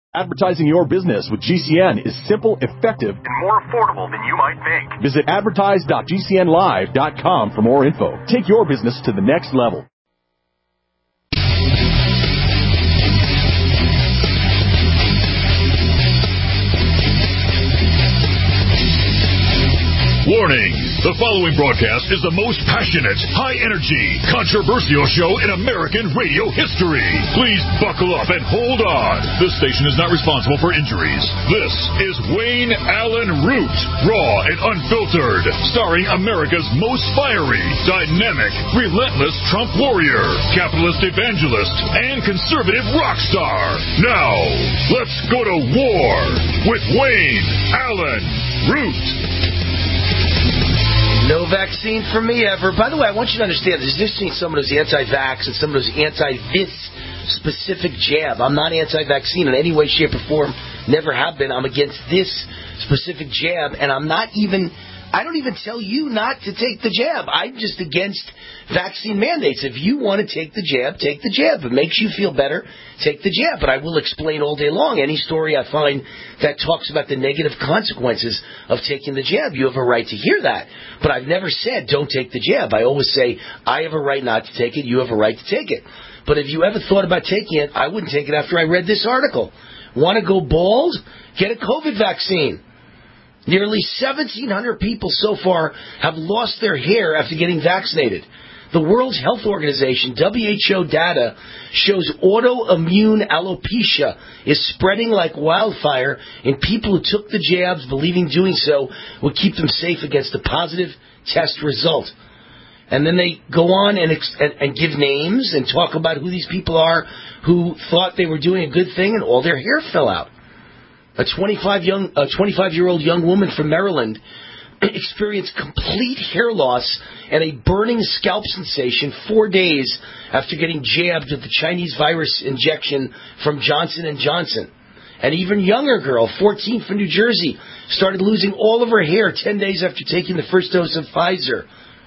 Advertising your business with GCN is simple, effective, and more affordable than you might think. Visit advertise.gcnlive.com for more info. Take your business to the next level. Warning! The following broadcast is the most passionate, high-energy, controversial show in American radio history. Please buckle up and hold on. This station is not responsible for injuries. This is Wayne Allen Root, raw and unfiltered, starring America's most fiery, dynamic, relentless Trump warrior, capitalist evangelist, and conservative rock star. Now, let's go to war with Wayne Allen Root. No vaccine for me ever. By the way, I want you to understand, there's a difference between someone who's anti-vax and someone who's anti-this specific jab. I'm not anti-vaccine in any way, shape, or form. Never have been. I'm against this specific jab, and I don't even tell you not to take the jab. I'm just against vaccine mandates. If you want to take the jab, take the jab. If it makes you feel better, take the jab. But I will explain all day long any story I find that talks about the negative consequences of taking the jab. You have a right to hear that. But I've never said don't take the jab. I always say I have a right not to take it. You have a right to take it. But if you ever thought about taking it, I wouldn't take it after I read this article. Want to go bald? Get a COVID vaccine. Nearly 1,700 people so far have lost their hair after getting vaccinated. The World Health Organization, WHO data, shows autoimmune alopecia is spreading like wildfire in people who took the jabs, believing doing so would keep them safe against a positive test result. And then they go on and give names and talk about who these people are who thought they were doing a good thing and all their hair fell out. A 25-year-old young woman from Maryland experienced complete hair loss and a burning scalp sensation 4 days after getting jabbed with the Chinese virus injection from Johnson & Johnson. An even younger girl, 14, from New Jersey, started losing all of her hair 10 days after taking the first dose of Pfizer.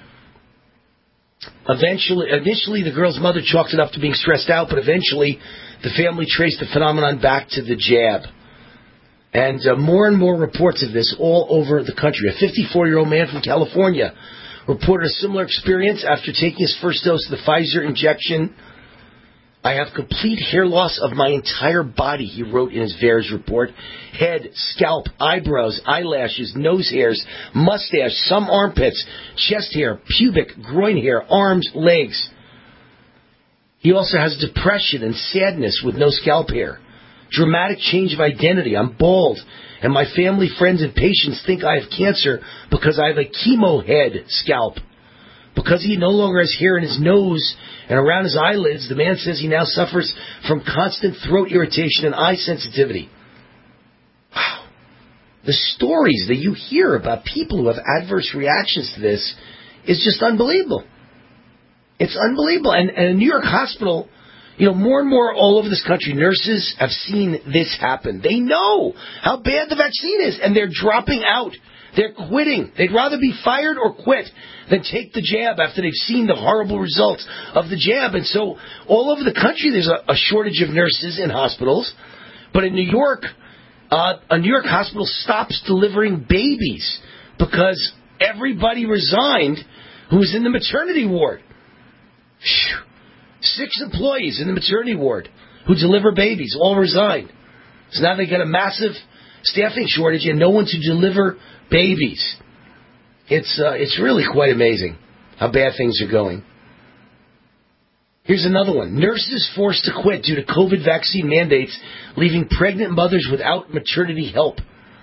Initially, the girl's mother chalked it up to being stressed out, but eventually the family traced the phenomenon back to the jab. And more and more reports of this all over the country. A 54-year-old man from California reported a similar experience after taking his first dose of the Pfizer injection. I have complete hair loss of my entire body, he wrote in his VAERS report. Head, scalp, eyebrows, eyelashes, nose hairs, mustache, some armpits, chest hair, pubic, groin hair, arms, legs. He also has depression and sadness with no scalp hair. Dramatic change of identity. I'm bald, and my family, friends, and patients think I have cancer because I have a chemo head scalp. Because he no longer has hair in his nose and around his eyelids, the man says he now suffers from constant throat irritation and eye sensitivity. Wow. The stories that you hear about people who have adverse reactions to this is just unbelievable. It's unbelievable. And a New York hospital, more and more all over this country, nurses have seen this happen. They know how bad the vaccine is, and they're dropping out. They're quitting. They'd rather be fired or quit than take the jab after they've seen the horrible results of the jab. And so all over the country there's a shortage of nurses in hospitals. But in New York, a New York hospital stops delivering babies because everybody resigned who was in the maternity ward. Phew. 6 employees in the maternity ward who deliver babies all resigned. So now they got a massive staffing shortage and no one to deliver babies. It's really quite amazing how bad things are going. Here's another one. Nurses forced to quit due to COVID vaccine mandates, leaving pregnant mothers without maternity help.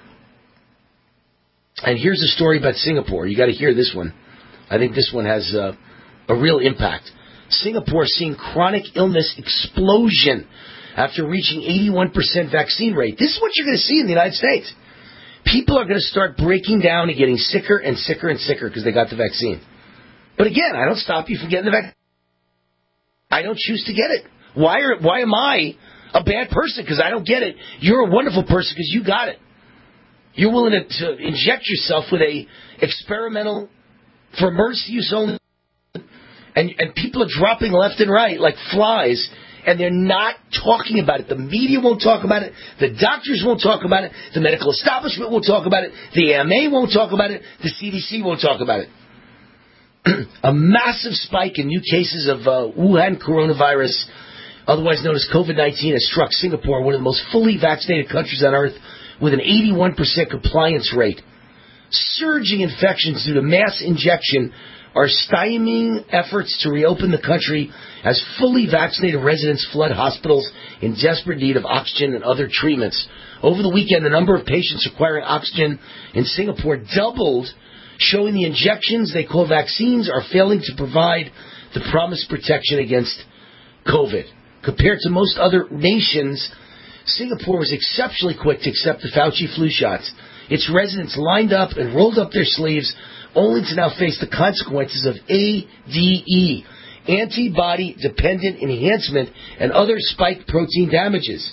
And here's a story about Singapore. You got to hear this one. I think this one has a real impact. Singapore seeing chronic illness explosion after reaching 81% vaccine rate. This is what you're going to see in the United States. People are going to start breaking down and getting sicker and sicker and sicker because they got the vaccine. But again, I don't stop you from getting the vaccine. I don't choose to get it. Why am I a bad person because I don't get it? You're a wonderful person because you got it. You're willing to inject yourself with a experimental, for emergency use only, and people are dropping left and right like flies And they're not talking about it. The media won't talk about it. The doctors won't talk about it. The medical establishment won't talk about it. The AMA won't talk about it. The CDC won't talk about it. A massive spike in new cases of Wuhan coronavirus, otherwise known as COVID-19, has struck Singapore, one of the most fully vaccinated countries on earth, with an 81% compliance rate. Surging infections due to mass injection are stymieing efforts to reopen the country as fully vaccinated residents flood hospitals in desperate need of oxygen and other treatments. Over the weekend, the number of patients requiring oxygen in Singapore doubled, showing the injections they call vaccines are failing to provide the promised protection against COVID. Compared to most other nations, Singapore was exceptionally quick to accept the Fauci flu shots. Its residents lined up and rolled up their sleeves, only to now face the consequences of ADE, antibody-dependent enhancement, and other spike protein damages.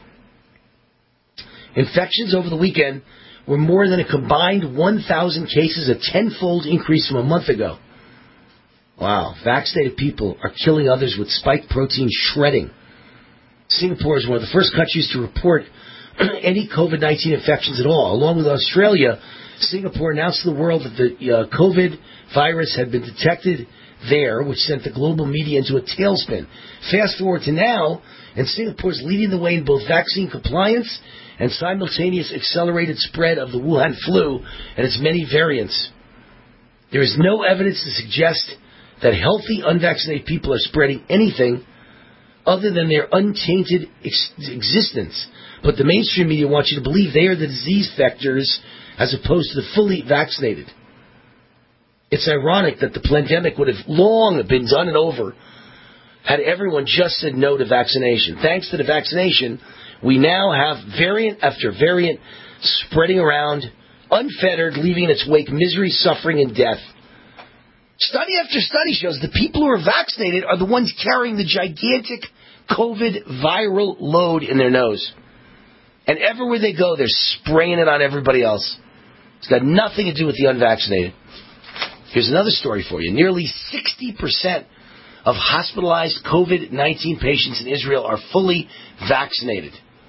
Infections over the weekend were more than a combined 1,000 cases, a tenfold increase from a month ago. Wow, vaccinated people are killing others with spike protein shredding. Singapore is one of the first countries to report any COVID-19 infections at all. Along with Australia, Singapore announced to the world that the COVID virus had been detected there, which sent the global media into a tailspin. Fast forward to now, and Singapore is leading the way in both vaccine compliance and simultaneous accelerated spread of the Wuhan flu and its many variants. There is no evidence to suggest that healthy, unvaccinated people are spreading anything other than their untainted existence. But the mainstream media wants you to believe they are the disease vectors as opposed to the fully vaccinated. It's ironic that the pandemic would have long been done and over had everyone just said no to vaccination. Thanks to the vaccination, we now have variant after variant spreading around, unfettered, leaving in its wake misery, suffering, and death. Study after study shows the people who are vaccinated are the ones carrying the gigantic COVID viral load in their nose. And everywhere they go, they're spraying it on everybody else. It's got nothing to do with the unvaccinated. Here's another story for you. Nearly 60% of hospitalized COVID-19 patients in Israel are fully vaccinated.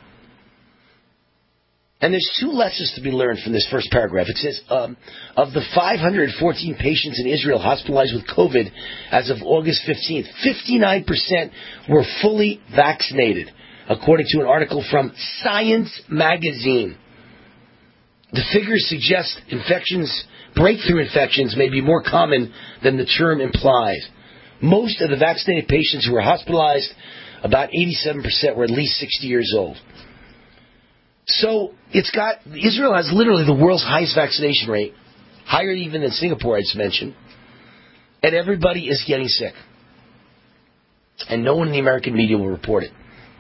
And there's two lessons to be learned from this first paragraph. It says, of the 514 patients in Israel hospitalized with COVID as of August 15th, 59% were fully vaccinated, according to an article from Science magazine. The figures suggest breakthrough infections may be more common than the term implies. Most of the vaccinated patients who were hospitalized, about 87%, were at least 60 years old. So Israel has literally the world's highest vaccination rate, higher even than Singapore, I just mentioned, and everybody is getting sick. And no one in the American media will report it.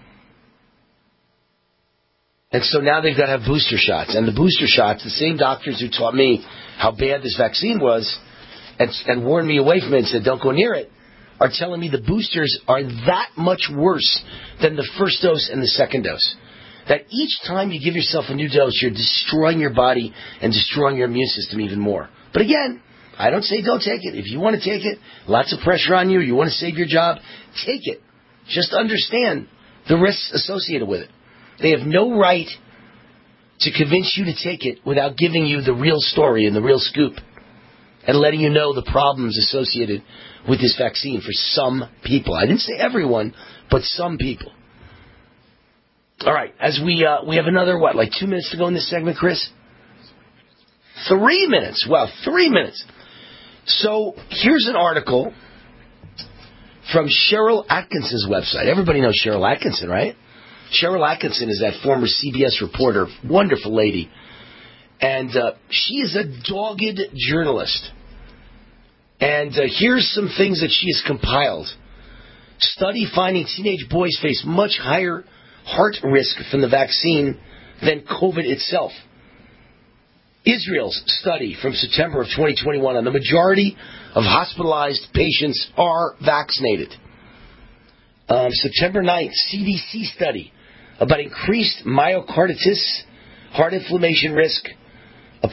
And so now they've got to have booster shots. And the booster shots, the same doctors who taught me how bad this vaccine was and warned me away from it and said, don't go near it, are telling me the boosters are that much worse than the first dose and the second dose. That each time you give yourself a new dose, you're destroying your body and destroying your immune system even more. But again, I don't say don't take it. If you want to take it, lots of pressure on you, you want to save your job, take it. Just understand the risks associated with it. They have no right to convince you to take it without giving you the real story and the real scoop and letting you know the problems associated with this vaccine for some people. I didn't say everyone, but some people. All right, as we have another, 2 minutes to go in this segment, Chris? 3 minutes. Wow, 3 minutes. So here's an article from Cheryl Atkinson's website. Everybody knows Cheryl Atkinson, right? Cheryl Atkinson is that former CBS reporter, wonderful lady. And she is a dogged journalist. And here's some things that she has compiled. Study finding teenage boys face much higher heart risk from the vaccine than COVID itself. Israel's study from September of 2021 on the majority of hospitalized patients are vaccinated. September 9th, CDC study about increased myocarditis, heart inflammation risk,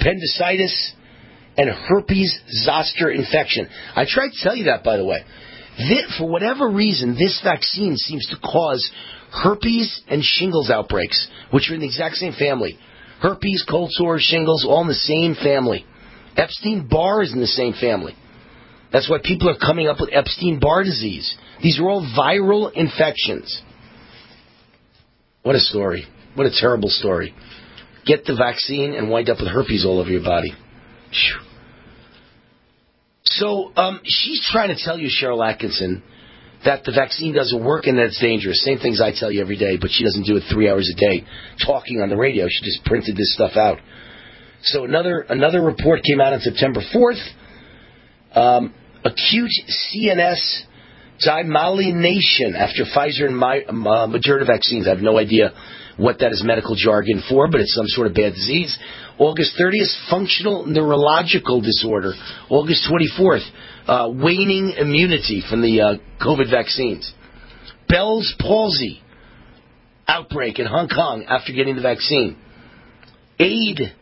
appendicitis, and herpes zoster infection. I tried to tell you that, by the way. For whatever reason, this vaccine seems to cause herpes and shingles outbreaks, which are in the exact same family. Herpes, cold sores, shingles, all in the same family. Epstein-Barr is in the same family. That's why people are coming up with Epstein-Barr disease. These are all viral infections. What a story. What a terrible story. Get the vaccine and wind up with herpes all over your body. Whew. So she's trying to tell you, Cheryl Atkinson, that the vaccine doesn't work and that it's dangerous. Same things I tell you every day, but she doesn't do it 3 hours a day talking on the radio. She just printed this stuff out. So another report came out on September 4th. Acute CNS demyelination after Pfizer and Moderna vaccines. I have no idea what that is medical jargon for, but it's some sort of bad disease. August 30th, functional neurological disorder. August 24th, waning immunity from the COVID vaccines. Bell's palsy outbreak in Hong Kong after getting the vaccine. AID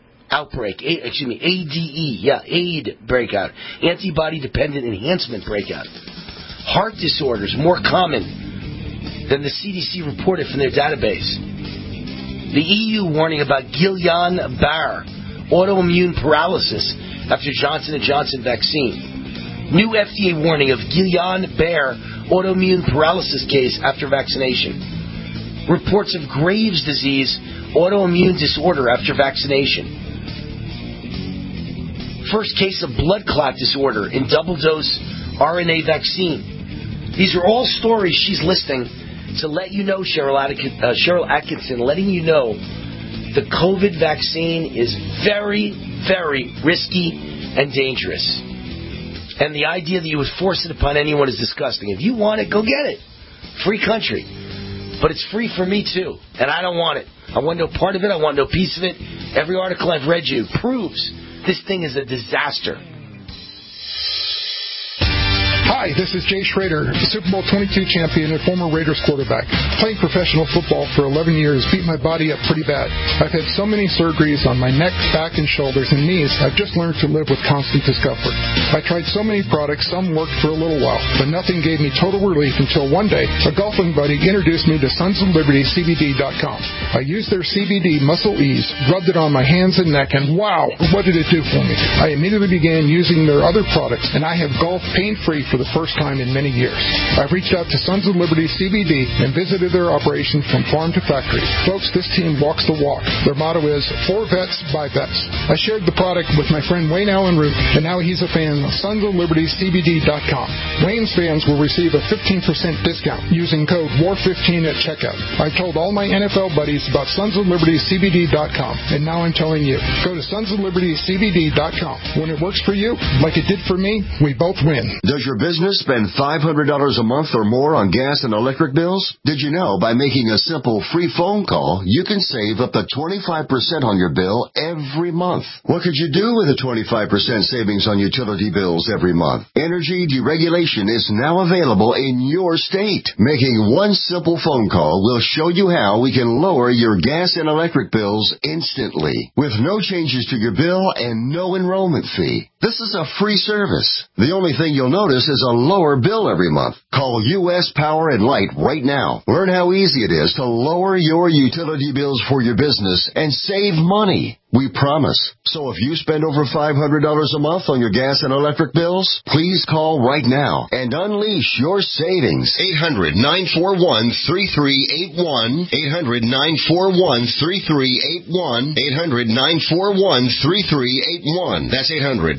breakout. Antibody-dependent enhancement breakout. Heart disorders, more common than the CDC reported from their database. The EU warning about Guillain-Barré, autoimmune paralysis after Johnson & Johnson vaccine. New FDA warning of Guillain-Barré, autoimmune paralysis case after vaccination. Reports of Graves' disease, autoimmune disorder after vaccination. First case of blood clot disorder in double-dose RNA vaccine. These are all stories she's listing to let you know, Cheryl Atkinson, letting you know the COVID vaccine is very, very risky and dangerous. And the idea that you would force it upon anyone is disgusting. If you want it, go get it. Free country. But it's free for me, too. And I don't want it. I want no part of it. I want no piece of it. Every article I've read you proves this thing is a disaster. Hi, this is Jay Schrader, Super Bowl 22 champion and former Raiders quarterback. Playing professional football for 11 years beat my body up pretty bad. I've had so many surgeries on my neck, back, and shoulders and knees, I've just learned to live with constant discomfort. I tried so many products, some worked for a little while, but nothing gave me total relief until one day, a golfing buddy introduced me to SonsOfLibertyCBD.com. I used their CBD Muscle Ease, rubbed it on my hands and neck, and wow, what did it do for me? I immediately began using their other products, and I have golfed pain-free for the first time in many years. I've reached out to Sons of Liberty CBD and visited their operations from farm to factory. Folks, this team walks the walk. Their motto is, for vets, by vets. I shared the product with my friend Wayne Allen Root, and now he's a fan of SonsOfLibertyCBD.com. Wayne's fans will receive a 15% discount using code WAR15 at checkout. I've told all my NFL buddies about SonsOfLibertyCBD.com, and now I'm telling you. Go to SonsOfLibertyCBD.com. When it works for you, like it did for me, we both win. Does your business spend $500 a month or more on gas and electric bills? Did you know by making a simple free phone call, you can save up to 25% on your bill every month? What could you do with a 25% savings on utility bills every month? Energy deregulation is now available in your state. Making one simple phone call will show you how we can lower your gas and electric bills instantly with no changes to your bill and no enrollment fee. This is a free service. The only thing you'll notice is a lower bill every month. Call U.S. Power and Light right now. Learn how easy it is to lower your utility bills for your business and save money. We promise. So if you spend over $500 a month on your gas and electric bills, please call right now and unleash your savings. 800-941-3381. 800-941-3381. 800-941-3381. That's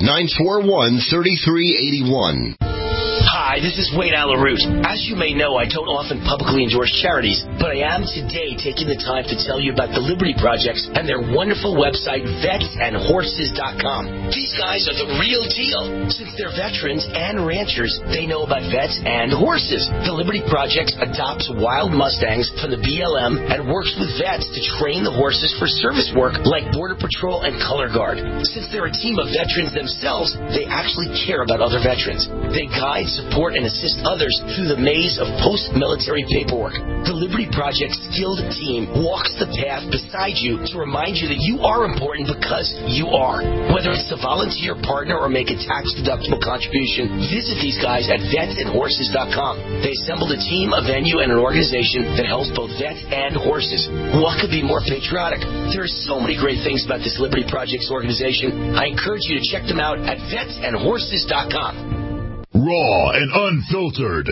800-941-3381. Hi, this is Wayne Allen Root. As you may know, I don't often publicly endorse charities, but I am today taking the time to tell you about the Liberty Projects and their wonderful website, VetsAndHorses.com. These guys are the real deal. Since they're veterans and ranchers, they know about vets and horses. The Liberty Projects adopts wild Mustangs from the BLM and works with vets to train the horses for service work like Border Patrol and Color Guard. Since they're a team of veterans themselves, they actually care about other veterans. They guide, support, support and assist others through the maze of post-military paperwork. The Liberty Project skilled team walks the path beside you to remind you that you are important because you are. Whether it's to volunteer, partner, or make a tax-deductible contribution, visit these guys at vetsandhorses.com. They assembled a team, a venue, and an organization that helps both vets and horses. What could be more patriotic? There are so many great things about this Liberty Project's organization. I encourage you to check them out at vetsandhorses.com. Raw and unfiltered.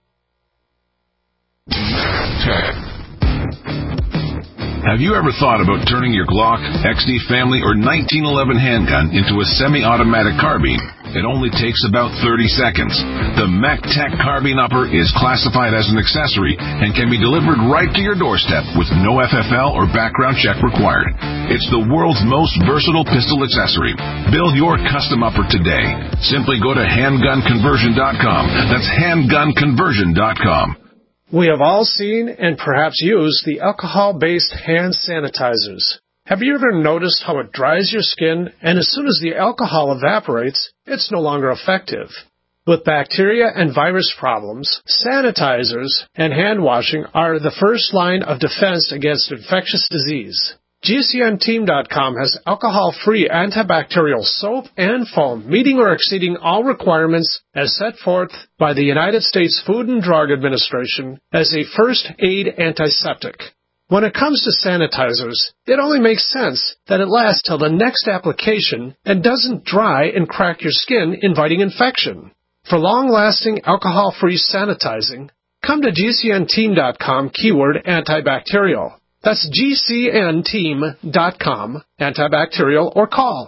Have you ever thought about turning your Glock, XD Family, or 1911 handgun into a semi-automatic carbine? It only takes about 30 seconds. The MacTech Carbine Upper is classified as an accessory and can be delivered right to your doorstep with no FFL or background check required. It's the world's most versatile pistol accessory. Build your custom upper today. Simply go to handgunconversion.com. That's handgunconversion.com. We have all seen and perhaps used the alcohol-based hand sanitizers. Have you ever noticed how it dries your skin, and as soon as the alcohol evaporates, it's no longer effective? With bacteria and virus problems, sanitizers and hand washing are the first line of defense against infectious disease. GCNteam.com has alcohol-free antibacterial soap and foam, meeting or exceeding all requirements as set forth by the United States Food and Drug Administration as a first aid antiseptic. When it comes to sanitizers, it only makes sense that it lasts till the next application and doesn't dry and crack your skin, inviting infection. For long-lasting alcohol-free sanitizing, come to GCNteam.com keyword antibacterial. That's GCNteam.com, antibacterial, or call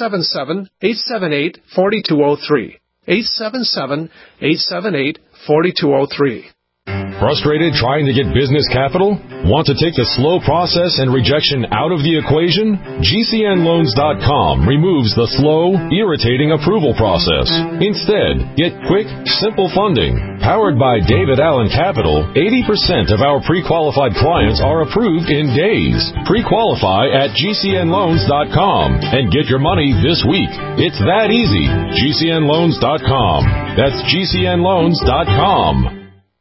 877-878-4203. 877-878-4203. Frustrated trying to get business capital? Want to take the slow process and rejection out of the equation? GCNloans.com removes the slow, irritating approval process. Instead, get quick, simple funding. Powered by David Allen Capital, 80% of our pre-qualified clients are approved in days. Pre-qualify at GCNloans.com and get your money this week. It's that easy. GCNloans.com. That's GCNloans.com.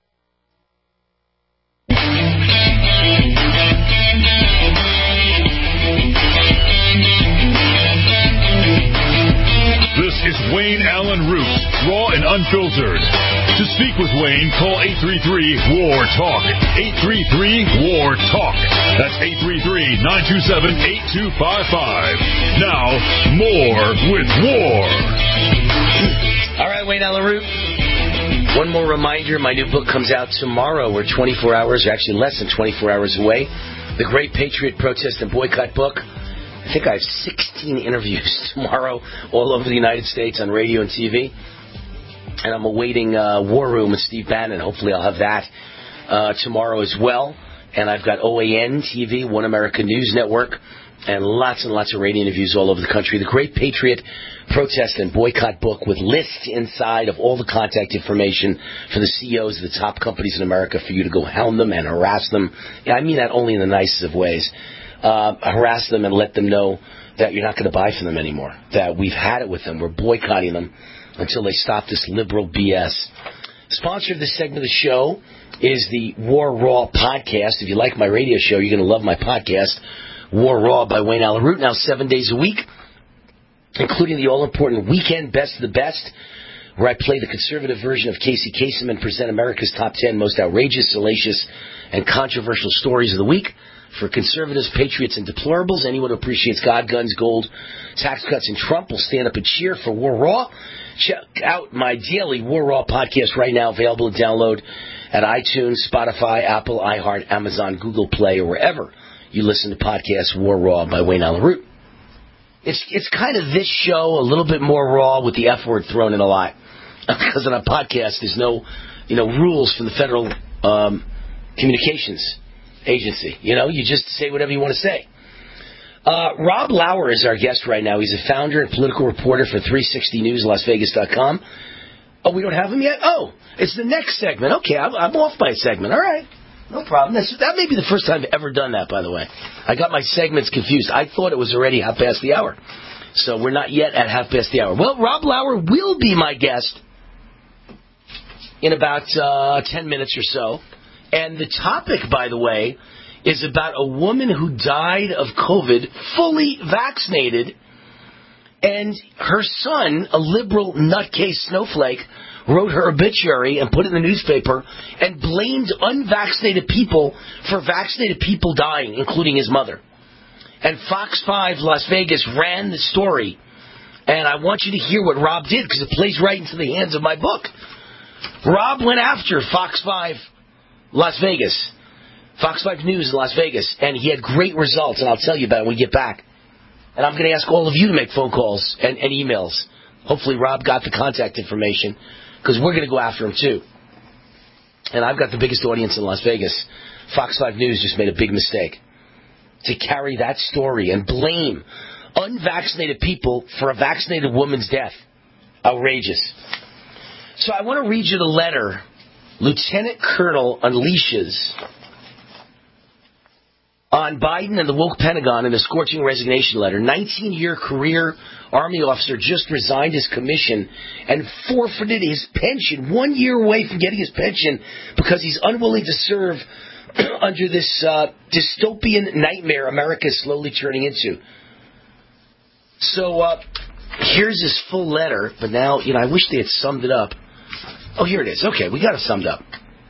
This is Wayne Allen Root, raw and unfiltered. To speak with Wayne, call 833-WAR-TALK. 833-WAR-TALK. That's 833-927-8255. Now, more with War. All right, Wayne Allen Root. One more reminder, my new book comes out tomorrow. We're 24 hours, or actually less than 24 hours away. The Great Patriot Protest and Boycott book. I think I have 16 interviews tomorrow all over the United States on radio and TV. And I'm awaiting War Room with Steve Bannon. Hopefully I'll have that tomorrow as well. And I've got OAN TV, One America News Network, and lots of radio interviews all over the country. The Great Patriot Protest and Boycott book with lists inside of all the contact information for the CEOs of the top companies in America for you to go hound them and harass them. I mean that only in the nicest of ways. Harass them and let them know that you're not going to buy from them anymore, that we've had it with them. We're boycotting them until they stop this liberal BS. Sponsor of this segment of the show is the War Raw podcast. If you like my radio show, you're going to love my podcast, War Raw by Wayne Allen Root, now 7 days a week, including the all-important Weekend Best of the Best, where I play the conservative version of Casey Kasem and present America's top 10 most outrageous, salacious, and controversial stories of the week. For conservatives, patriots, and deplorables, anyone who appreciates God, guns, gold, tax cuts, and Trump will stand up and cheer for War Raw. Check out my daily War Raw podcast right now, available to download at iTunes, Spotify, Apple, iHeart, Amazon, Google Play, or wherever you listen to podcasts. War Raw by Wayne Allen Root. It's kind of this show, a little bit more raw with the F word thrown in a lot, because on a podcast there's no, rules from the Federal Communications Agency. You just say whatever you want to say. Rob Lauer is our guest right now. He's a founder and political reporter for 360 News, LasVegas.com. Oh, we don't have him yet? Oh, it's the next segment. Okay, I'm off by a segment. All right. No problem. That may be the first time I've ever done that, by the way. I got my segments confused. I thought it was already 1:30. So we're not yet at 1:30. Well, Rob Lauer will be my guest in about 10 minutes or so. And the topic, by the way, is about a woman who died of COVID, fully vaccinated, and her son, a liberal nutcase snowflake, wrote her obituary and put it in the newspaper and blamed unvaccinated people for vaccinated people dying, including his mother. And Fox 5 Las Vegas ran the story. And I want you to hear what Rob did, because it plays right into the hands of my book. Rob went after Fox 5 Las Vegas, Fox 5 News in Las Vegas, and he had great results, and I'll tell you about it when we get back. And I'm going to ask all of you to make phone calls and emails. Hopefully Rob got the contact information, because we're going to go after him too. And I've got the biggest audience in Las Vegas. Fox 5 News just made a big mistake to carry that story and blame unvaccinated people for a vaccinated woman's death. Outrageous. So I want to read you the letter Lieutenant Colonel unleashes on Biden and the woke Pentagon in a scorching resignation letter. 19-year career Army officer just resigned his commission and forfeited his pension, 1 year away from getting his pension because he's unwilling to serve under this dystopian nightmare America is slowly turning into. So here's his full letter, but now, I wish they had summed it up. Oh, here it is. Okay, we got it summed up.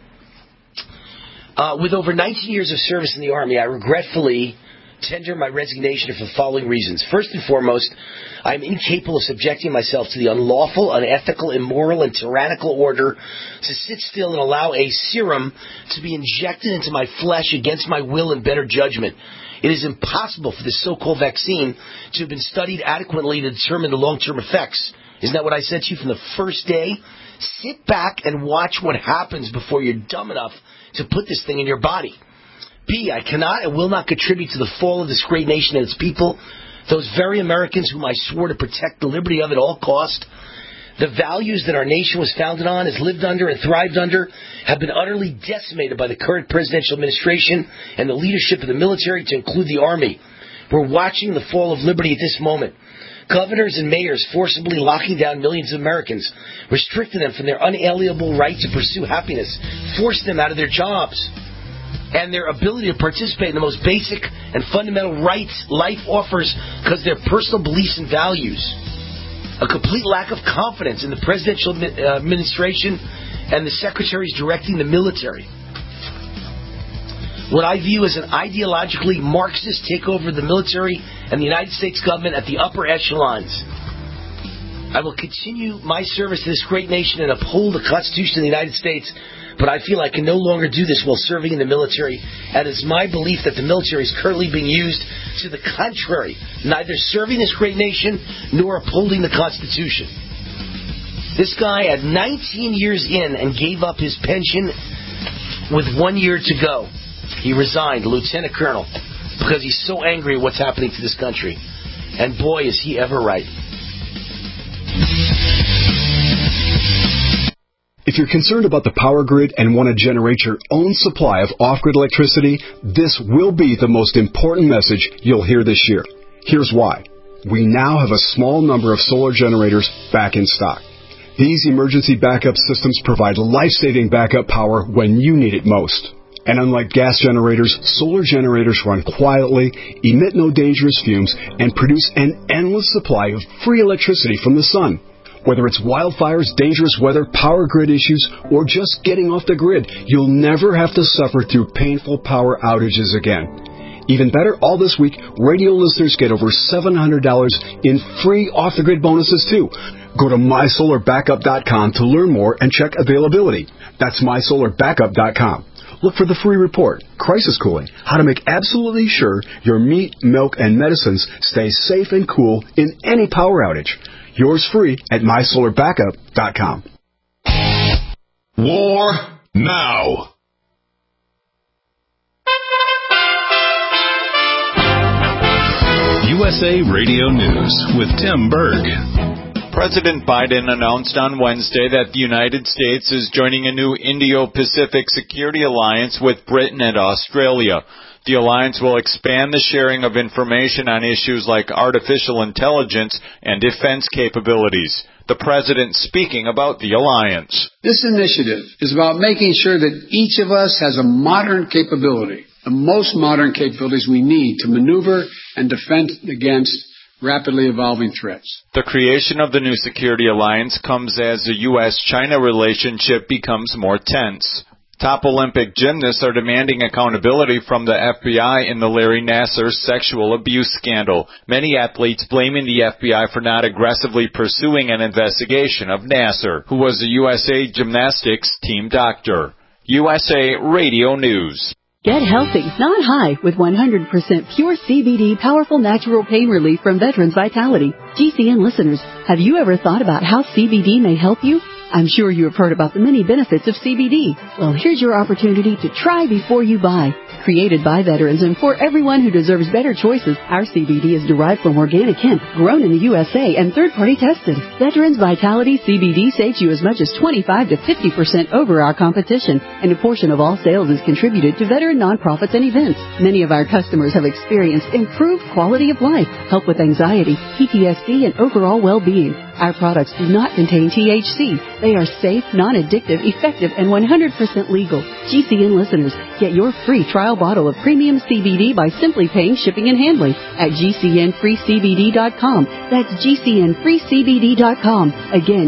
With over 19 years of service in the Army, I regretfully tender my resignation for the following reasons. First and foremost, I am incapable of subjecting myself to the unlawful, unethical, immoral, and tyrannical order to sit still and allow a serum to be injected into my flesh against my will and better judgment. It is impossible for this so-called vaccine to have been studied adequately to determine the long-term effects. Isn't that what I said to you from the first day? Sit back and watch what happens before you're dumb enough to put this thing in your body. B, I cannot and will not contribute to the fall of this great nation and its people, those very Americans whom I swore to protect the liberty of at all cost. The values that our nation was founded on, has lived under, and thrived under have been utterly decimated by the current presidential administration and the leadership of the military, to include the Army. We're watching the fall of liberty at this moment. Governors and mayors forcibly locking down millions of Americans, restricting them from their unalienable right to pursue happiness, forcing them out of their jobs, and their ability to participate in the most basic and fundamental rights life offers because of their personal beliefs and values. A complete lack of confidence in the presidential administration and the secretaries directing the military. What I view as an ideologically Marxist takeover of the military and the United States government at the upper echelons. I will continue my service to this great nation and uphold the Constitution of the United States, but I feel I can no longer do this while serving in the military, and it's my belief that the military is currently being used to the contrary, neither serving this great nation nor upholding the Constitution. This guy had 19 years in and gave up his pension with 1 year to go. He resigned, Lieutenant Colonel, because he's so angry at what's happening to this country. And boy, is he ever right. If you're concerned about the power grid and want to generate your own supply of off-grid electricity, this will be the most important message you'll hear this year. Here's why. We now have a small number of solar generators back in stock. These emergency backup systems provide life-saving backup power when you need it most. And unlike gas generators, solar generators run quietly, emit no dangerous fumes, and produce an endless supply of free electricity from the sun. Whether it's wildfires, dangerous weather, power grid issues, or just getting off the grid, you'll never have to suffer through painful power outages again. Even better, all this week, radio listeners get over $700 in free off-the-grid bonuses too. Go to mysolarbackup.com to learn more and check availability. That's mysolarbackup.com. Look for the free report, Crisis Cooling, how to make absolutely sure your meat, milk, and medicines stay safe and cool in any power outage. Yours free at mysolarbackup.com. War now. USA Radio News with Tim Berg. President Biden announced on Wednesday that the United States is joining a new Indo-Pacific Security Alliance with Britain and Australia. The alliance will expand the sharing of information on issues like artificial intelligence and defense capabilities. The president speaking about the alliance. This initiative is about making sure that each of us has a modern capability, the most modern capabilities we need to maneuver and defend against rapidly evolving threats. The creation of the new security alliance comes as the U.S.-China relationship becomes more tense. Top Olympic gymnasts are demanding accountability from the FBI in the Larry Nassar sexual abuse scandal. Many athletes blaming the FBI for not aggressively pursuing an investigation of Nassar, who was the USA Gymnastics team doctor. USA Radio News. Get healthy, not high, with 100% pure CBD powerful natural pain relief from Veterans Vitality. GCN listeners, have you ever thought about how CBD may help you? I'm sure you have heard about the many benefits of CBD. Well, here's your opportunity to try before you buy. Created by veterans and for everyone who deserves better choices, our CBD is derived from organic hemp, grown in the USA, and third-party tested. Veterans Vitality CBD saves you as much as 25 to 50% over our competition, and a portion of all sales is contributed to veteran nonprofits and events. Many of our customers have experienced improved quality of life, help with anxiety, PTSD, and overall well-being. Our products do not contain THC. They are safe, non-addictive, effective, and 100% legal. GCN listeners, get your free trial bottle of premium CBD by simply paying shipping and handling at GCNFreeCBD.com. That's GCNFreeCBD.com. Again,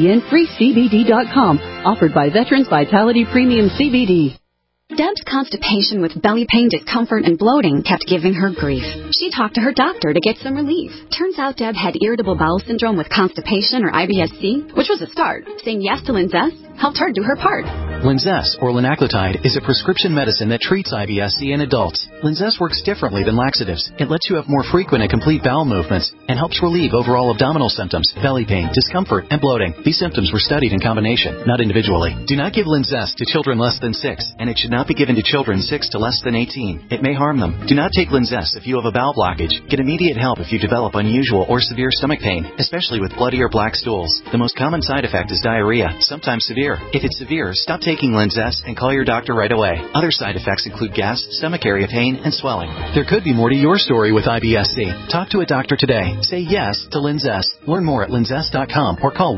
GCNFreeCBD.com. Offered by Veterans Vitality Premium CBD. Deb's constipation with belly pain, discomfort, and bloating kept giving her grief. She talked to her doctor to get some relief. Turns out Deb had irritable bowel syndrome with constipation, or IBS-C, which was a start. Saying yes to Linzess helped her do her part. Linzess, or linaclotide, is a prescription medicine that treats IBS-C in adults. Linzess works differently than laxatives. It lets you have more frequent and complete bowel movements and helps relieve overall abdominal symptoms, belly pain, discomfort, and bloating. These symptoms were studied in combination, not individually. Do not give Linzess to children less than 6, and it should not be given to children 6 to less than 18. It may harm them. Do not take Linzess if you have a bowel blockage. Get immediate help if you develop unusual or severe stomach pain, especially with bloody or black stools. The most common side effect is diarrhea, sometimes severe. If it's severe, stop taking Linzess and call your doctor right away. Other side effects include gas, stomach area pain, and swelling. There could be more to your story with IBS-C. Talk to a doctor today. Say yes to Linzess. Learn more at linzess.com or call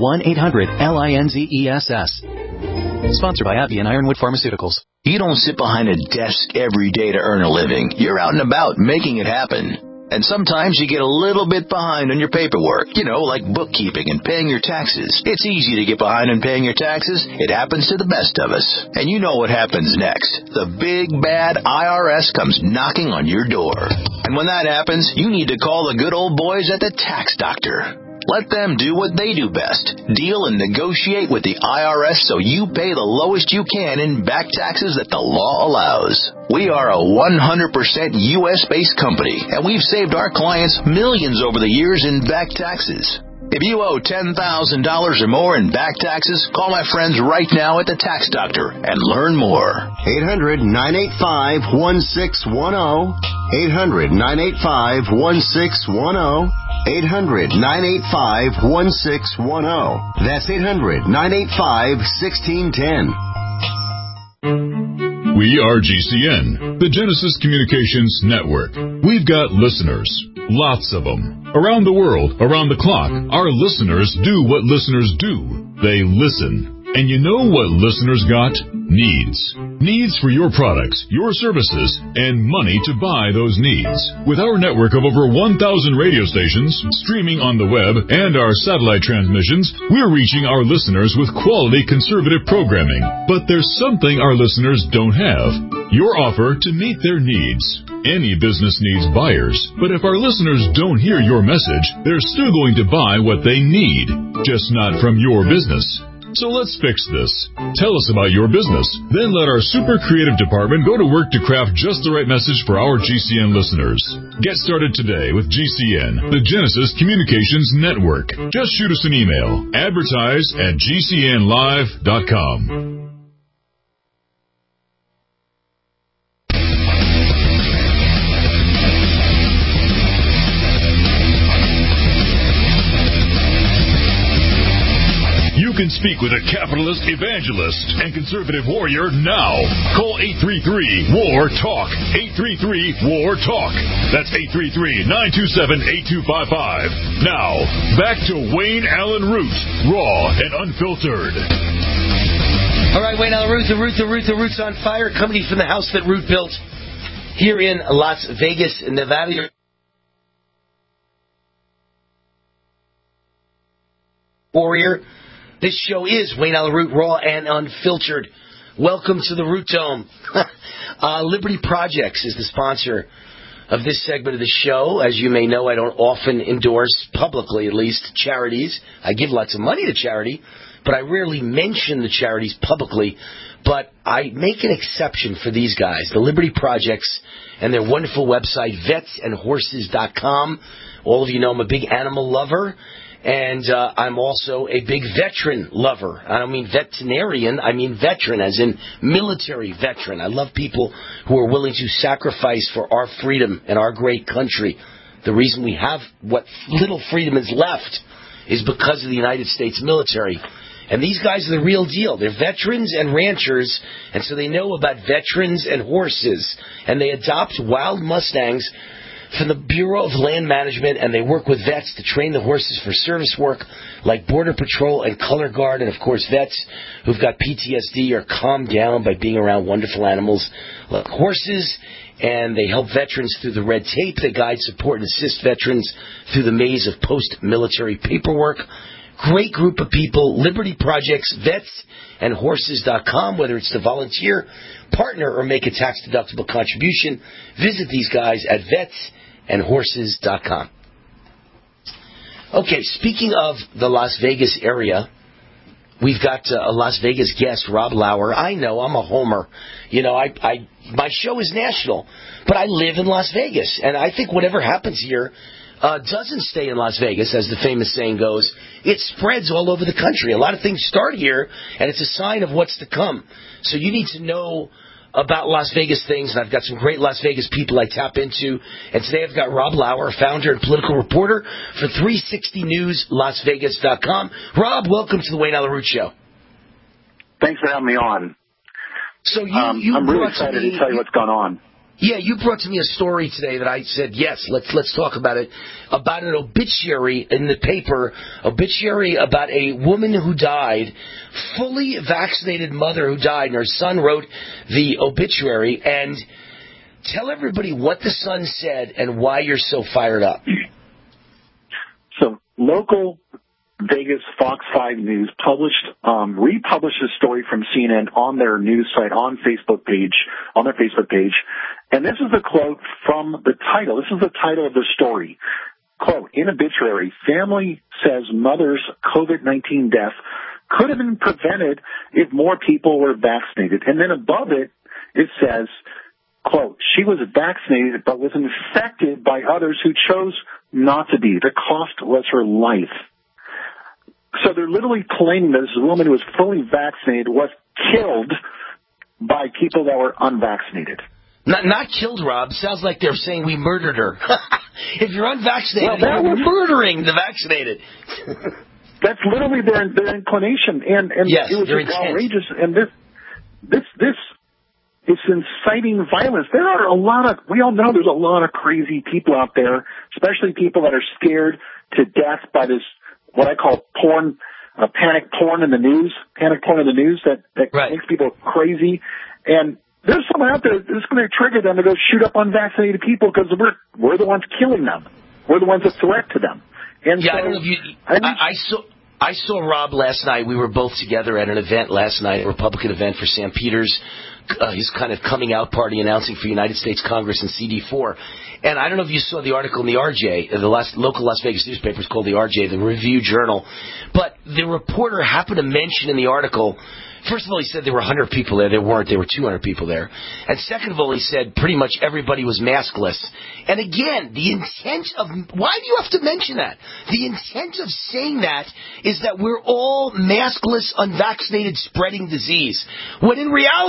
1-800-LINZESS. Sponsored by AbbVie and Ironwood Pharmaceuticals. You don't sit behind a desk every day to earn a living. You're out and about making it happen. And sometimes you get a little bit behind on your paperwork, like bookkeeping and paying your taxes. It's easy to get behind on paying your taxes. It happens to the best of us. And you know what happens next. The big, bad IRS comes knocking on your door. And when that happens, you need to call the good old boys at the Tax Doctor. Let them do what they do best. Deal and negotiate with the IRS so you pay the lowest you can in back taxes that the law allows. We are a 100% U.S.-based company, and we've saved our clients millions over the years in back taxes. If you owe $10,000 or more in back taxes, call my friends right now at the Tax Doctor and learn more. 800-985-1610. 800-985-1610. 800-985-1610. That's 800-985-1610. We are GCN, the Genesis Communications Network. We've got listeners, lots of them. Around the world, around the clock, our listeners do what listeners do. They listen. And you know what listeners got? Needs. Needs for your products, your services, and money to buy those needs. With our network of over 1,000 radio stations, streaming on the web, and our satellite transmissions, we're reaching our listeners with quality conservative programming. But there's something our listeners don't have. Your offer to meet their needs. Any business needs buyers, but if our listeners don't hear your message, they're still going to buy what they need, just not from your business. So let's fix this. Tell us about your business. Then let our super creative department go to work to craft just the right message for our GCN listeners. Get started today with GCN, the Genesis Communications Network. Just shoot us an email. Advertise@GCNlive.com. You can speak with a capitalist evangelist and conservative warrior now. Call 833-WAR-TALK. 833-WAR-TALK. That's 833-927-8255. Now, back to Wayne Allen Root, raw and unfiltered. All right, Wayne Allen Root, the Root's on fire, coming from the house that Root built here in Las Vegas, Nevada. Warrior. This show is Wayne Allen Root, raw and unfiltered. Welcome to the Root Dome. Liberty Projects is the sponsor of this segment of the show. As you may know, I don't often endorse, publicly at least, charities. I give lots of money to charity, but I rarely mention the charities publicly. But I make an exception for these guys, the Liberty Projects, and their wonderful website, vetsandhorses.com. All of you know I'm a big animal lover. And I'm also a big veteran lover. I don't mean veterinarian, I mean veteran, as in military veteran. I love people who are willing to sacrifice for our freedom and our great country. The reason we have what little freedom is left is because of the United States military. And these guys are the real deal. They're veterans and ranchers, and so they know about veterans and horses. And they adopt wild Mustangs from the Bureau of Land Management, and they work with vets to train the horses for service work like Border Patrol and Color Guard, and of course vets who've got PTSD are calmed down by being around wonderful animals like horses, and they help veterans through the red tape. They guide, support, and assist veterans through the maze of post-military paperwork. Great group of people. Liberty Projects, vetsandhorses.com, whether it's to volunteer, partner, or make a tax-deductible contribution. Visit these guys at vetsandhorses.com. Okay, speaking of the Las Vegas area, we've got a Las Vegas guest, Rob Lauer. I know, I'm a homer. You know, my show is national, but I live in Las Vegas, and I think whatever happens here doesn't stay in Las Vegas, as the famous saying goes. It spreads all over the country. A lot of things start here, and it's a sign of what's to come. So you need to know about Las Vegas things, and I've got some great Las Vegas people I tap into. And today I've got Rob Lauer, founder and political reporter for 360newslasvegas.com. Rob, welcome to the Wayne Allen Root Show. Thanks for having me on. So I'm really excited to tell you what's going on. Yeah, you brought to me a story today that I said, yes, let's talk about it, about an obituary in the paper, obituary about a woman who died, fully vaccinated mother who died, and her son wrote the obituary. And tell everybody what the son said and why you're so fired up. So, local Vegas Fox 5 News republished a story from CNN on their news site, on their Facebook page. And this is a quote from the title. This is the title of the story. Quote, in obituary, family says mother's COVID-19 death could have been prevented if more people were vaccinated. And then above it, it says, quote, she was vaccinated but was infected by others who chose not to be. The cost was her life. So they're literally claiming that this woman who was fully vaccinated was killed by people that were unvaccinated. Not killed, Rob. Sounds like they're saying we murdered her. If you're unvaccinated, you're murdering the vaccinated. That's literally their inclination, and yes, it was just outrageous. And this is inciting violence. We all know there's a lot of crazy people out there, especially people that are scared to death by this, what I call porn, panic porn in the news that makes people crazy. And there's someone out there that's going to trigger them to go shoot up unvaccinated people because we're the ones killing them. We're the ones a threat to them. And yeah, so, I don't know if I saw Rob last night. We were both together at an event last night, a Republican event for Sam Peters, his kind of coming out party announcing for United States Congress and CD4. And I don't know if you saw the article in the RJ, the local Las Vegas newspaper is called the RJ, the Review Journal. But the reporter happened to mention in the article, first of all, he said there were 100 people there. There weren't. There were 200 people there. And second of all, he said pretty much everybody was maskless. And again, the intent of, why do you have to mention that? The intent of saying that is that we're all maskless, unvaccinated, spreading disease. When in reality, studies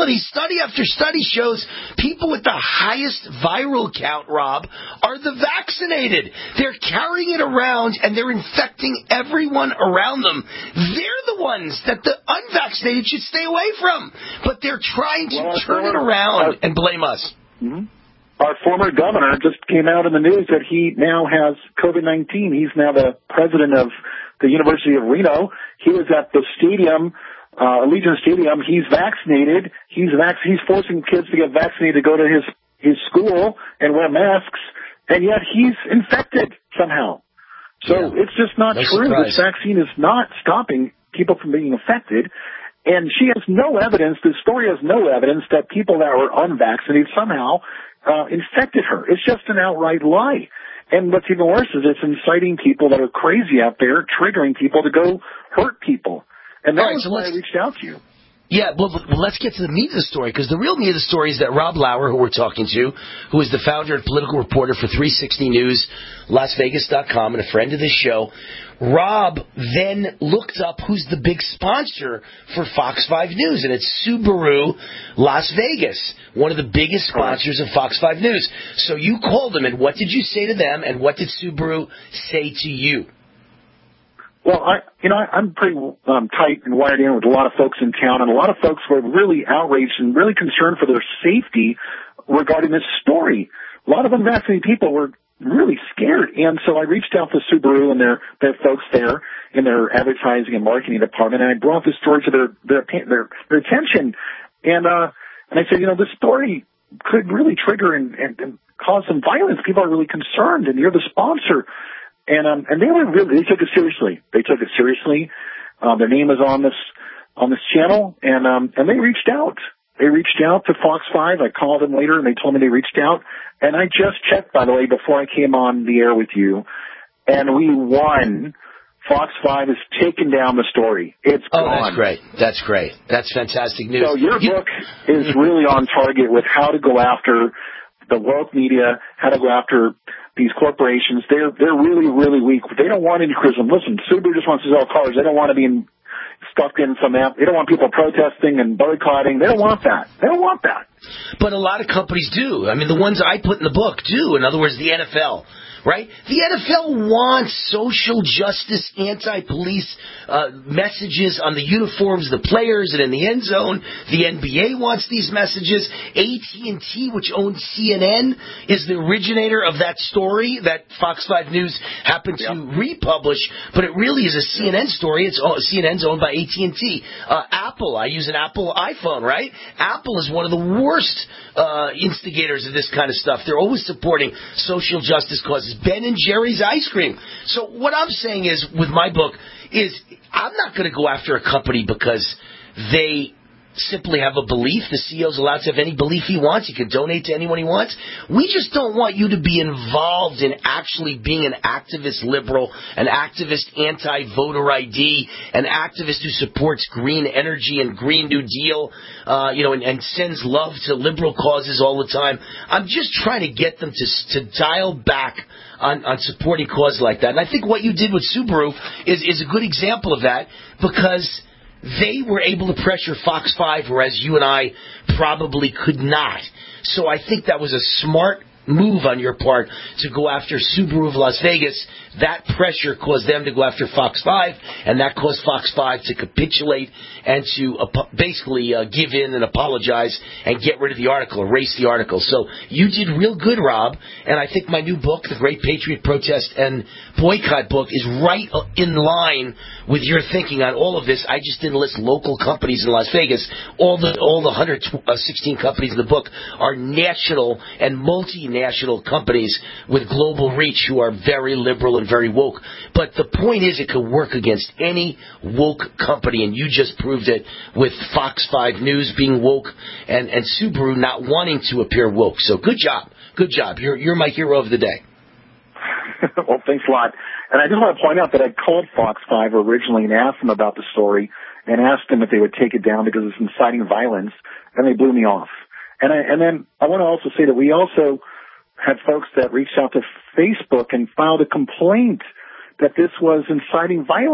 study after study shows people with the highest viral count, Rob, are the vaccinated. They're carrying it around, and they're infecting everyone around them. They're the ones that the unvaccinated should stay away from. But they're trying to turn it around and blame us. Mm-hmm. Our former governor just came out in the news that he now has COVID-19. He's now the president of the University of Reno. He was at the stadium, Allegiant Stadium. He's vaccinated. He's forcing kids to get vaccinated to go to his school and wear masks, and yet he's infected somehow. So it's just not true. Surprise. This vaccine is not stopping people from being affected. And she has no evidence, the story has no evidence that people that were unvaccinated somehow infected her. It's just an outright lie. And what's even worse is it's inciting people that are crazy out there, triggering people to go hurt people. And that's why I reached out to you. Yeah, well, let's get to the meat of the story, because the real meat of the story is that Rob Lauer, who we're talking to, who is the founder and political reporter for 360 News, LasVegas.com, and a friend of this show, Rob then looked up who's the big sponsor for Fox 5 News, and it's Subaru Las Vegas, one of the biggest sponsors of Fox 5 News. So you called them, and what did you say to them, and what did Subaru say to you? Well, I'm pretty tight and wired in with a lot of folks in town, and a lot of folks were really outraged and really concerned for their safety regarding this story. A lot of unvaccinated people were really scared, and so I reached out to Subaru and their folks there in their advertising and marketing department, and I brought this story to their attention, and I said, this story could really trigger and cause some violence. People are really concerned, and you're the sponsor. And they took it seriously. Their name is on this channel, and they reached out. They reached out to Fox 5. I called them later, and they told me they reached out. And I just checked, by the way, before I came on the air with you, and we won. Fox 5 has taken down the story. It's gone. That's great. That's fantastic news. So your book is really on target with how to go after the woke media, how to go after these corporations. They're really, really weak. They don't want any criticism. Listen, Subaru just wants to sell cars. They don't want to be stuck in some app. They don't want people protesting and boycotting. They don't want that. But a lot of companies do. I mean, the ones I put in the book do. In other words, the NFL. Right? The NFL wants social justice, anti-police messages on the uniforms, the players, and in the end zone. The NBA wants these messages. AT&T, which owns CNN, is the originator of that story that Fox 5 News happened to republish, but it really is a CNN story. CNN's owned by AT&T. Apple, I use an Apple iPhone, right? Apple is one of the worst instigators of this kind of stuff. They're always supporting social justice causes. Ben and Jerry's ice cream. So what I'm saying is, with my book, is I'm not going to go after a company because they simply have a belief. The CEO's allowed to have any belief he wants. He can donate to anyone he wants. We just don't want you to be involved in actually being an activist liberal, an activist anti-voter ID, an activist who supports green energy and Green New Deal, and sends love to liberal causes all the time. I'm just trying to get them to dial back on supporting causes like that. And I think what you did with Subaru is a good example of that, because they were able to pressure Fox 5, whereas you and I probably could not. So I think that was a smart move on your part to go after Subaru of Las Vegas. That pressure caused them to go after Fox 5, and that caused Fox 5 to capitulate and to basically give in and apologize and get rid of the article, erase the article. So you did real good, Rob, and I think my new book, The Great Patriot Protest and Boycott book, is right in line with your thinking on all of this. I just didn't list local companies in Las Vegas. All the 116 companies in the book are national and multinational companies with global reach who are very liberal and very woke. But the point is, it could work against any woke company, and you just proved it with Fox 5 News being woke and Subaru not wanting to appear woke. So good job. You're my hero of the day. Well, thanks a lot. And I just want to point out that I called Fox 5 originally and asked them about the story and asked them if they would take it down because it's inciting violence, and they blew me off. And then I want to also say that we also had folks that reached out to Facebook and filed a complaint that this was inciting violence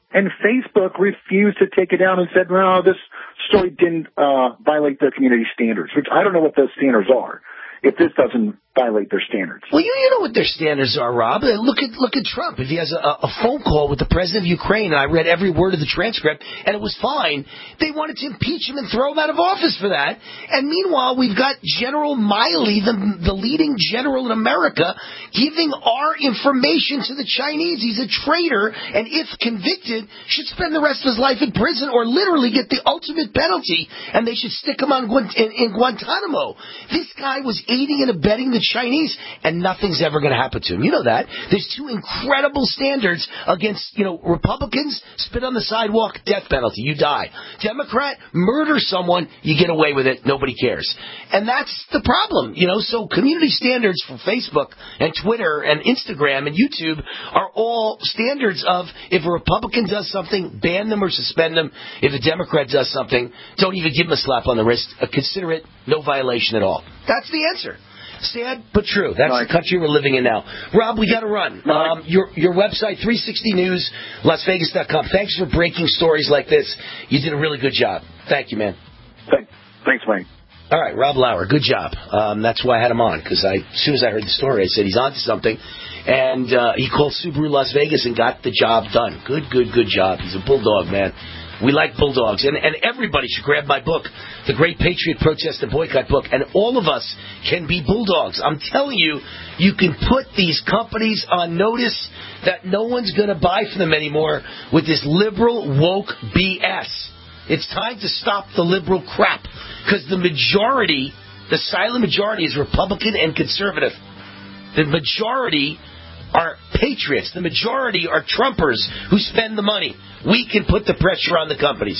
And Facebook refused to take it down and said, no, this story didn't violate their community standards, which I don't know what those standards are if this doesn't violate their standards. Well, you know what their standards are, Rob. Look at Trump. If he has a phone call with the president of Ukraine, and I read every word of the transcript, and it was fine, they wanted to impeach him and throw him out of office for that. And meanwhile, we've got General Miley, the leading general in America, giving our information to the Chinese. He's a traitor, and if convicted, should spend the rest of his life in prison or literally get the ultimate penalty, and they should stick him on in Guantanamo. This guy was aiding and abetting the Chinese, and nothing's ever going to happen to him. You know that. There's two incredible standards against, Republicans, spit on the sidewalk, death penalty, you die. Democrat, murder someone, you get away with it, nobody cares. And that's the problem, so community standards for Facebook and Twitter and Instagram and YouTube are all standards of if a Republican does something, ban them or suspend them. If a Democrat does something, don't even give them a slap on the wrist, consider it no violation at all. That's the answer. Sad, but true. That's the country we're living in now. Rob, we got to run. Your website, 360 News, LasVegas.com. Thanks for breaking stories like this. You did a really good job. Thank you, man. Thanks, Mike. All right, Rob Lauer, good job. That's why I had him on, because as soon as I heard the story, I said he's onto something. And he called Subaru Las Vegas and got the job done. Good job. He's a bulldog, man. We like bulldogs, and everybody should grab my book, The Great Patriot Protest and Boycott book, and all of us can be bulldogs. I'm telling you, you can put these companies on notice that no one's going to buy from them anymore with this liberal woke BS. It's time to stop the liberal crap, because the majority, the silent majority, is Republican and conservative. The majority are patriots. The majority are Trumpers who spend the money. We can put the pressure on the companies.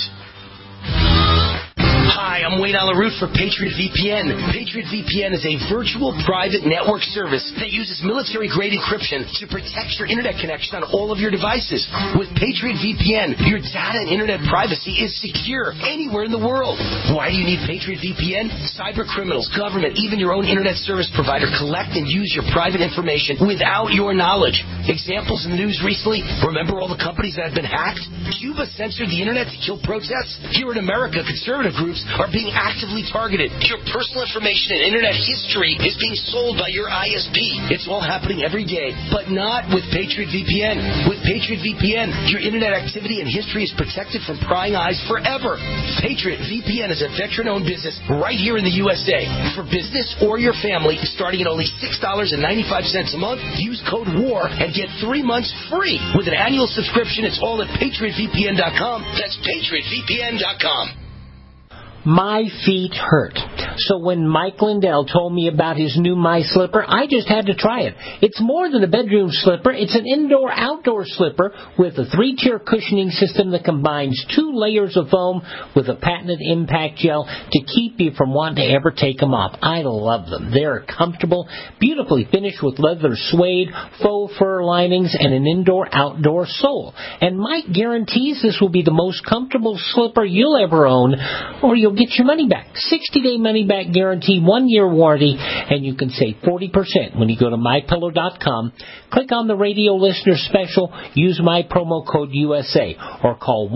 Hi, I'm Wayne Alaroot for Patriot VPN. Patriot VPN is a virtual private network service that uses military-grade encryption to protect your internet connection on all of your devices. With Patriot VPN, your data and internet privacy is secure anywhere in the world. Why do you need Patriot VPN? Cyber criminals, government, even your own internet service provider collect and use your private information without your knowledge. Examples in the news recently, remember all the companies that have been hacked? Cuba censored the internet to kill protests? Here in America, conservative groups are being actively targeted. Your personal information and internet history is being sold by your ISP. It's all happening every day, but not with Patriot VPN. With Patriot VPN, your internet activity and history is protected from prying eyes forever. Patriot VPN is a veteran-owned business right here in the USA. For business or your family, starting at only $6.95 a month, use code WAR and get 3 months free. With an annual subscription, it's all at PatriotVPN.com. That's PatriotVPN.com. My feet hurt. So when Mike Lindell told me about his new My Slipper, I just had to try it. It's more than a bedroom slipper. It's an indoor-outdoor slipper with a 3-tier cushioning system that combines 2 layers of foam with a patented impact gel to keep you from wanting to ever take them off. I love them. They're comfortable, beautifully finished with leather suede, faux fur linings, and an indoor-outdoor sole. And Mike guarantees this will be the most comfortable slipper you'll ever own, or you'll get your money back. 60-day money-back guarantee, 1-year warranty, and you can save 40% when you go to MyPillow.com. Click on the radio listener special, use my promo code USA, or call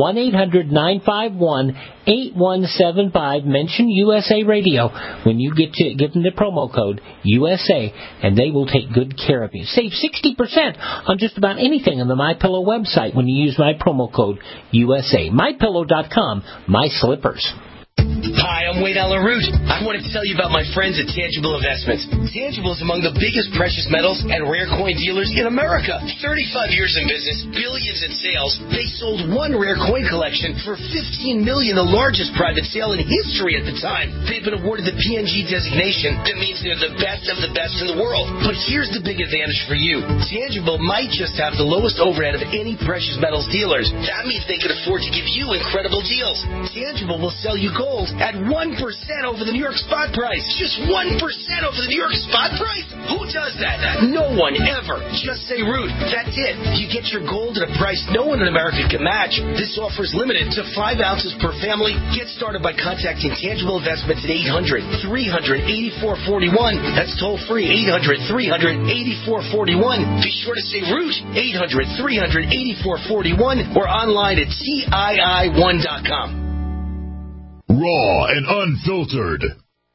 1-800-951-8175. Mention USA Radio when you get to give them the promo code USA, and they will take good care of you. Save 60% on just about anything on the MyPillow website when you use my promo code USA. MyPillow.com. My slippers. Hi, I'm Wayne Alaroot. I want to tell you about my friends at Tangible Investments. Tangible is among the biggest precious metals and rare coin dealers in America. 35 years in business, billions in sales. They sold 1 rare coin collection for $15 million, the largest private sale in history at the time. They've been awarded the PNG designation. That means they're the best of the best in the world. But here's the big advantage for you. Tangible might just have the lowest overhead of any precious metals dealers. That means they can afford to give you incredible deals. Tangible will sell you gold at 1 over the New York spot price. Just 1% over the New York spot price? Who does that? No one ever. Just say Root. That's it. You get your gold at a price no one in America can match. This offer is limited to 5 ounces per family. Get started by contacting Tangible Investments at 800-300-8441. That's toll free. 800-300-8441. Be sure to say Root. 800-300-8441 or online at CII1.com. Raw and unfiltered.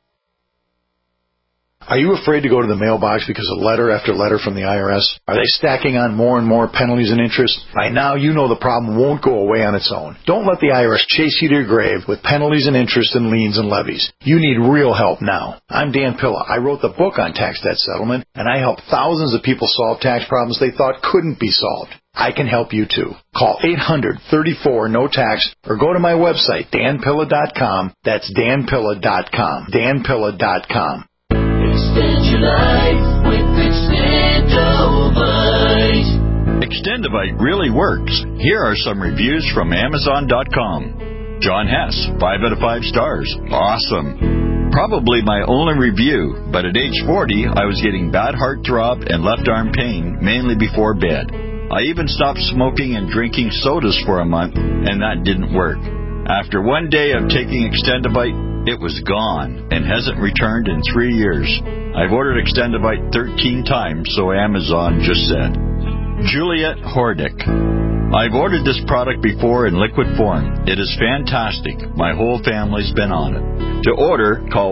Are you afraid to go to the mailbox because of letter after letter from the IRS? Are they stacking on more and more penalties and interest? By now, you know the problem won't go away on its own. Don't let the IRS chase you to your grave with penalties and interest and liens and levies. You need real help now. I'm Dan Pilla. I wrote the book on tax debt settlement, and I help thousands of people solve tax problems they thought couldn't be solved. I can help you too. Call 800-34-NO-TAX or go to my website, danpilla.com. That's danpilla.com. danpilla.com. Extend your life with Extendovite. Extendovite really works. Here are some reviews from Amazon.com. John Hess, 5 out of 5 stars. Awesome. Probably my only review, but at age 40, I was getting bad heart throb and left arm pain, mainly before bed. I even stopped smoking and drinking sodas for a month, and that didn't work. After one day of taking Extendovite, it was gone and hasn't returned in 3 years. I've ordered Extendovite 13 times, so Amazon just said. Juliet Hordick. I've ordered this product before in liquid form. It is fantastic. My whole family's been on it. To order, call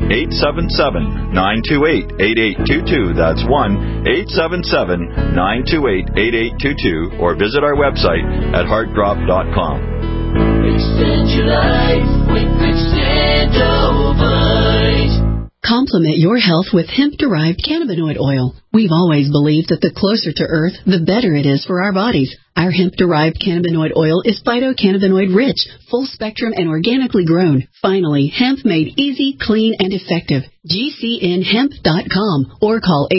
1-877-928-8822. That's 1-877-928-8822. Or visit our website at heartdrop.com. Extend your life with Extendovite. Complement your health with hemp-derived cannabinoid oil. We've always believed that the closer to Earth, the better it is for our bodies. Our hemp-derived cannabinoid oil is phytocannabinoid-rich, full-spectrum, and organically grown. Finally, hemp made easy, clean, and effective. GCNhemp.com or call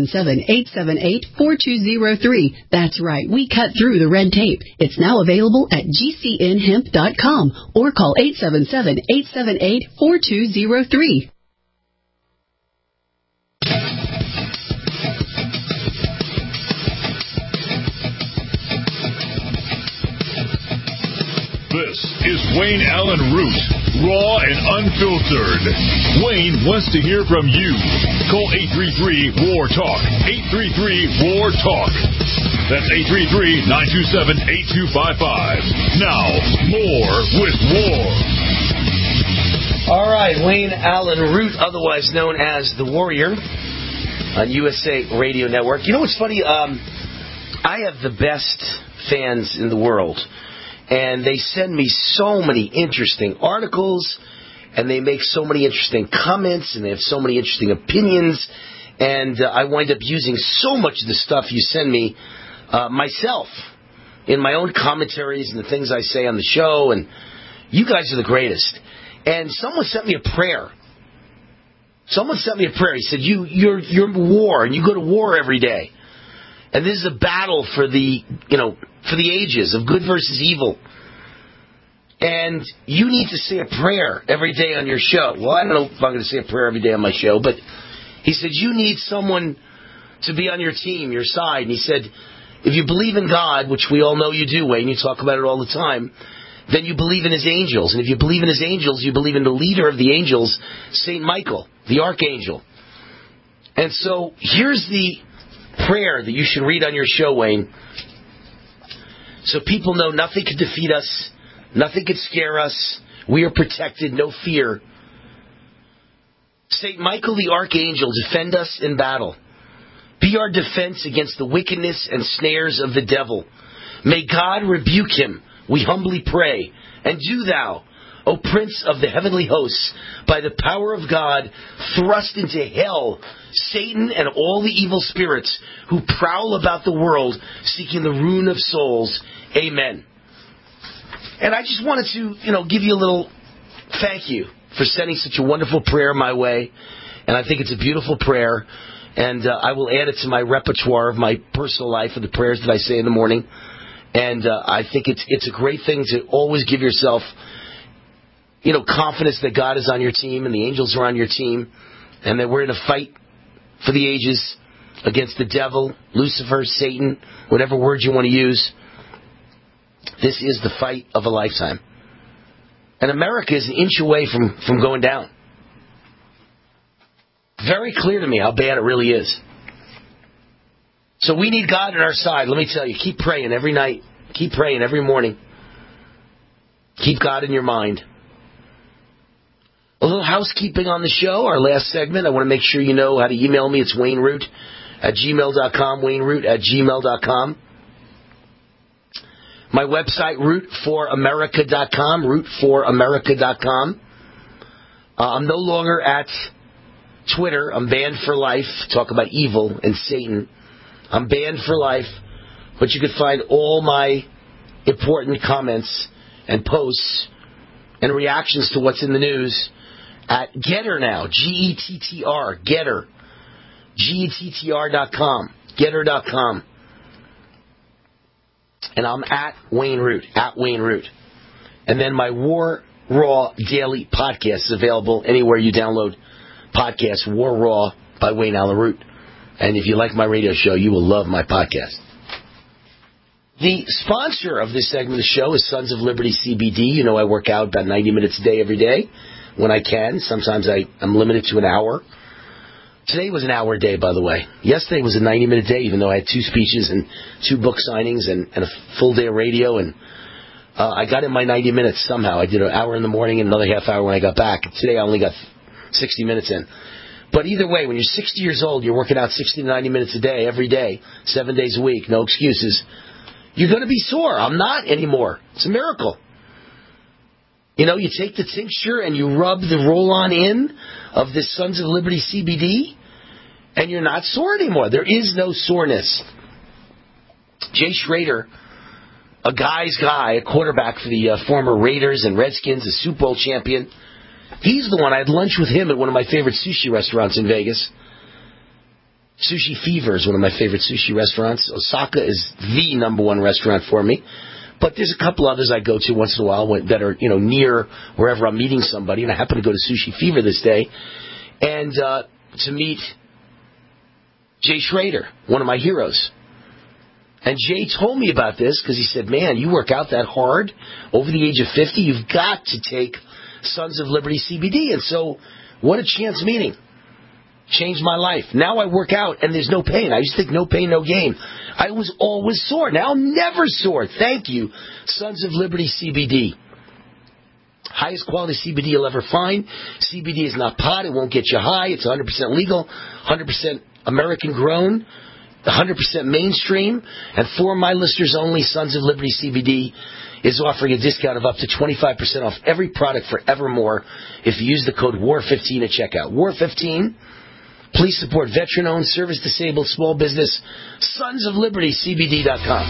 877-878-4203. That's right, we cut through the red tape. It's now available at GCNhemp.com or call 877-878-4203. This is Wayne Allen Root, raw and unfiltered. Wayne wants to hear from you. Call 833-WAR-TALK. 833-WAR-TALK. That's 833-927-8255. Now, more with War. All right, Wayne Allen Root, otherwise known as The Warrior, on USA Radio Network. You know what's funny? I have the best fans in the world. And they send me so many interesting articles, and they make so many interesting comments, and they have so many interesting opinions, and I wind up using so much of the stuff you send me myself in my own commentaries and the things I say on the show, and you guys are the greatest. And someone sent me a prayer. He said, you're war, and you go to war every day. And this is a battle for the ages of good versus evil. And you need to say a prayer every day on your show. Well, I don't know if I'm going to say a prayer every day on my show, but he said, you need someone to be on your team, your side. And he said, if you believe in God, which we all know you do, Wayne, you talk about it all the time, then you believe in his angels. And if you believe in his angels, you believe in the leader of the angels, St. Michael, the archangel. And so here's the prayer that you should read on your show, Wayne, so people know nothing can defeat us, nothing can scare us, we are protected, no fear. St. Michael the Archangel, defend us in battle. Be our defense against the wickedness and snares of the devil. May God rebuke him, we humbly pray. And do thou, O Prince of the heavenly hosts, by the power of God, thrust into hell Satan and all the evil spirits who prowl about the world seeking the ruin of souls. Amen. And I just wanted to, give you a little thank you for sending such a wonderful prayer my way. And I think it's a beautiful prayer. And I will add it to my repertoire of my personal life of the prayers that I say in the morning. And I think it's a great thing to always give yourself confidence that God is on your team and the angels are on your team and that we're in a fight for the ages against the devil, Lucifer, Satan, whatever word you want to use. This is the fight of a lifetime. And America is an inch away from going down. Very clear to me how bad it really is. So we need God on our side. Let me tell you, keep praying every night. Keep praying every morning. Keep God in your mind. A little housekeeping on the show, our last segment. I want to make sure you know how to email me. It's WayneRoot@gmail.com, WayneRoot@gmail.com. My website, rootforamerica.com, rootforamerica.com. I'm no longer at Twitter. I'm banned for life. Talk about evil and Satan. I'm banned for life, but you can find all my important comments and posts and reactions to what's in the news at Getter now, Gettr, Getter, Gettr.com, Getter.com. And I'm at Wayne Root. And then my War Raw Daily podcast is available anywhere you download podcasts, War Raw by Wayne Allen Root. And if you like my radio show, you will love my podcast. The sponsor of this segment of the show is Sons of Liberty CBD. You know I work out about 90 minutes a day every day when I can. Sometimes I'm limited to an hour. Today was an hour a day, by the way. Yesterday was a 90-minute day, even though I had 2 speeches and 2 book signings and a full day of radio. And I got in my 90 minutes somehow. I did an hour in the morning and another half hour when I got back. Today I only got 60 minutes in. But either way, when you're 60 years old, you're working out 60 to 90 minutes a day, every day, 7 days a week, no excuses. You're going to be sore. I'm not anymore. It's a miracle. You take the tincture and you rub the roll-on in of this Sons of Liberty CBD, and you're not sore anymore. There is no soreness. Jay Schrader, a guy's guy, a quarterback for the former Raiders and Redskins, a Super Bowl champion, he's the one. I had lunch with him at one of my favorite sushi restaurants in Vegas. Sushi Fever is one of my favorite sushi restaurants. Osaka is the #1 restaurant for me. But there's a couple others I go to once in a while that are, near wherever I'm meeting somebody. And I happen to go to Sushi Fever this day and to meet Jay Schrader, one of my heroes. And Jay told me about this because he said, man, you work out that hard over the age of 50, you've got to take Sons of Liberty CBD. And so what a chance meeting. Changed my life. Now I work out and there's no pain. I used to think no pain, no gain. I was always sore. Now I'm never sore. Thank you, Sons of Liberty CBD. Highest quality CBD you'll ever find. CBD is not pot. It won't get you high. It's 100% legal, 100% American grown, 100% mainstream. And for my listeners only, Sons of Liberty CBD is offering a discount of up to 25% off every product forevermore if you use the code WAR15 at checkout. WAR15. Please support veteran-owned, service-disabled, small business, sonsoflibertycbd.com.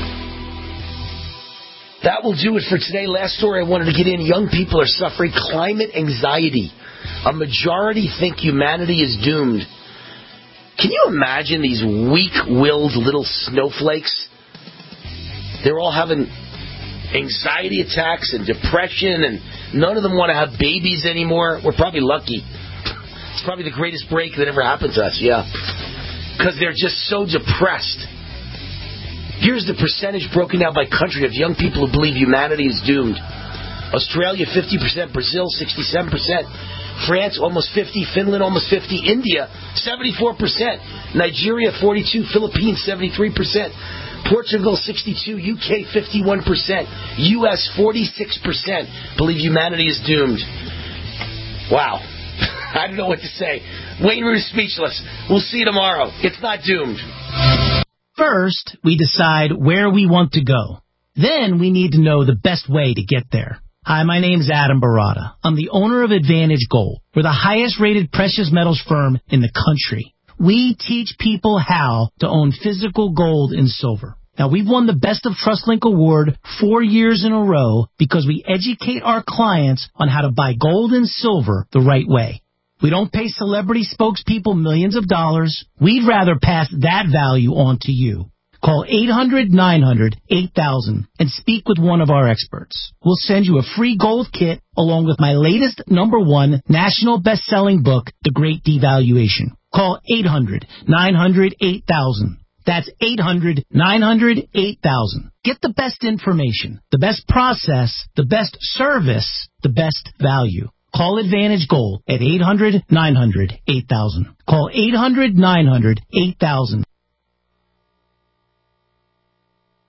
That will do it for today. Last story I wanted to get in. Young people are suffering climate anxiety. A majority think humanity is doomed. Can you imagine these weak-willed little snowflakes? They're all having anxiety attacks and depression, and none of them want to have babies anymore. We're probably lucky. It's probably the greatest break that ever happened to us, yeah. Because they're just so depressed. Here's the percentage broken down by country of young people who believe humanity is doomed. Australia, 50%. Brazil, 67%. France, almost 50%. Finland, almost 50%. India, 74%. Nigeria, 42%. Philippines, 73%. Portugal, 62%. UK, 51%. US, 46% believe humanity is doomed. Wow. I don't know what to say. Wayne Root is speechless. We'll see you tomorrow. It's not doomed. First, we decide where we want to go. Then we need to know the best way to get there. Hi, my name's Adam Barada. I'm the owner of Advantage Gold. We're the highest rated precious metals firm in the country. We teach people how to own physical gold and silver. Now, we've won the Best of TrustLink Award 4 years in a row because we educate our clients on how to buy gold and silver the right way. We don't pay celebrity spokespeople millions of dollars. We'd rather pass that value on to you. Call 800-900-8000 and speak with one of our experts. We'll send you a free gold kit along with my latest #1 national best-selling book, The Great Devaluation. Call 800-900-8000. That's 800-900-8000. Get the best information, the best process, the best service, the best value. Call Advantage Gold at 800-900-8000. Call 800-900-8000.